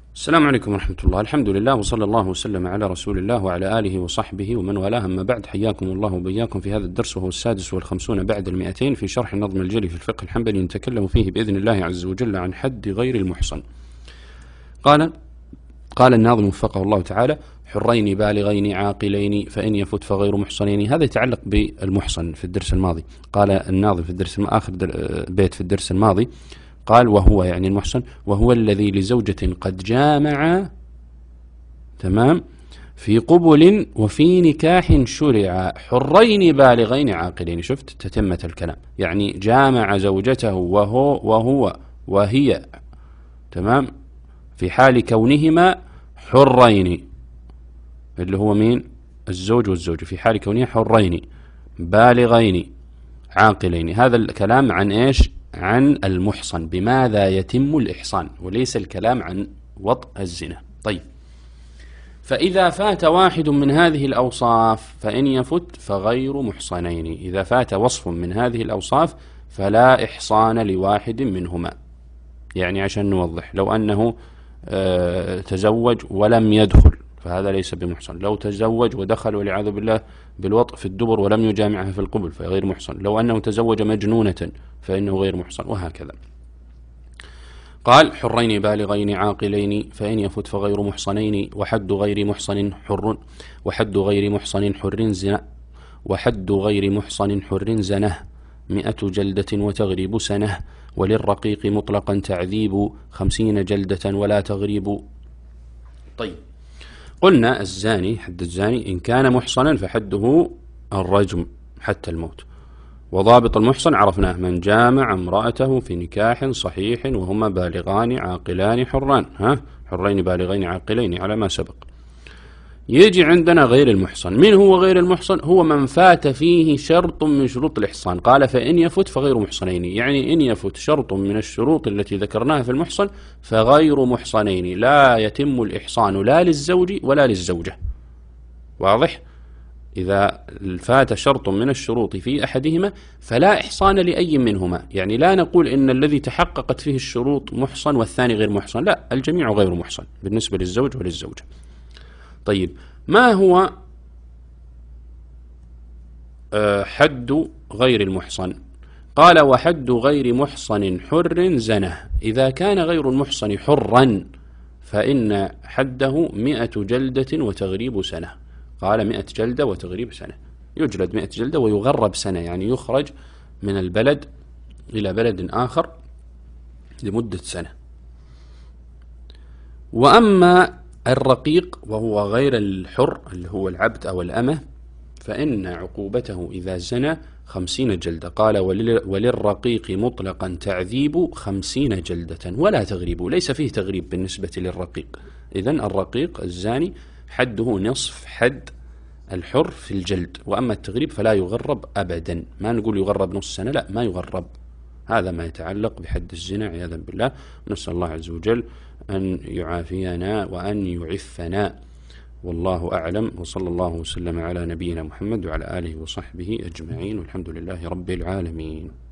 السلام عليكم ورحمة الله. الحمد لله وصلى الله وسلم على رسول الله وعلى آله وصحبه ومن والاه، أما بعد. حياكم الله وبياكم في هذا الدرس، وهو 56 بعد 200 في شرح النظم الجلي في الفقه الحنبلي، نتكلم فيه بإذن الله عز وجل عن حد غير المحصن. قال الناظم وفقه الله تعالى: حرين بالغين عاقلين فإن يفت فغير محصنين. هذا يتعلق بالمحصن في الدرس الماضي. قال الناظم في الدرس آخر بيت في الدرس الماضي، قال وهو يعني المحصن، وهو الذي لزوجة قد جامع تمام في قبل وفي نكاح شرع حرين بالغين عاقلين. شفت تتمة الكلام، يعني جامع زوجته وهو وهي تمام في حال كونهما حرين، اللي هو مين؟ الزوج والزوجة، في حال كونهما حرين بالغين عاقلين. هذا الكلام عن ايش؟ عن المحصن، بماذا يتم الإحصان، وليس الكلام عن وطء الزنا. طيب، فإذا فات واحد من هذه الأوصاف فإن يفت فغير محصنين. إذا فات وصف من هذه الأوصاف فلا إحصان لواحد منهما. يعني عشان نوضح، لو أنه تزوج ولم يدخل فهذا ليس بمحصن. لو تزوج ودخل والعياذ بالله بالوطء في الدبر ولم يجامعها في القبل فغير محصن. لو أنه تزوج مجنونة فإنه غير محصن، وهكذا. قال: حرين بالغين عاقلين فإن يفت فغير محصنين، وحد غير محصن حر، وحد غير محصن حر زنا، وحد غير محصن حر زنه 100 جلدة وتغريب سنة، وللرقيق مطلقا تعذيب 50 جلدة ولا تغريب. طيب، قلنا الزاني، حد الزاني إن كان محصنا فحده الرجم حتى الموت. وضابط المحصن عرفناه: من جامع امرأته في نكاح صحيح وهما بالغان عاقلان حران. حرين بالغين عاقلين على ما سبق. يجي عندنا غير المحصن. من هو غير المحصن؟ هو من فات فيه شرط من شروط الإحصان. قال: فإن يفت فغير محصنين، يعني إن يفت شرط من الشروط التي ذكرناها في المحصن فغير محصنين، لا يتم الإحصان لا للزوج ولا للزوجة. واضح؟ إذا فات شرط من الشروط في أحدهما فلا إحصان لأي منهما. يعني لا نقول إن الذي تحققت فيه الشروط محصن والثاني غير محصن، لا، الجميع غير محصن بالنسبة للزوج وللزوجة. طيب، ما هو حد غير المحصن؟ قال: وحد غير محصن حر زنه. إذا كان غير المحصن حرا فإن حده 100 جلدة وتغريب سنة. قال: 100 جلدة وتغريب سنة، يجلد 100 جلدة ويغرب سنة، يعني يخرج من البلد إلى بلد آخر لمدة سنة. وأما الرقيق وهو غير الحر اللي هو العبد أو الأمة فإن عقوبته إذا زنى 50 جلدة. قال: وللرقيق مطلقا تعذيب 50 جلدة ولا تغريب. ليس فيه تغريب بالنسبة للرقيق. إذن الرقيق الزاني حده نصف حد الحر في الجلد، وأما التغريب فلا يغرب أبدا. ما نقول يغرب نص سنة، لا، ما يغرب. هذا ما يتعلق بحد الزنا عياذا بالله. نسأل الله عز وجل أن يعافينا وأن يعفنا، والله أعلم. وصلى الله وسلم على نبينا محمد وعلى آله وصحبه أجمعين، والحمد لله رب العالمين.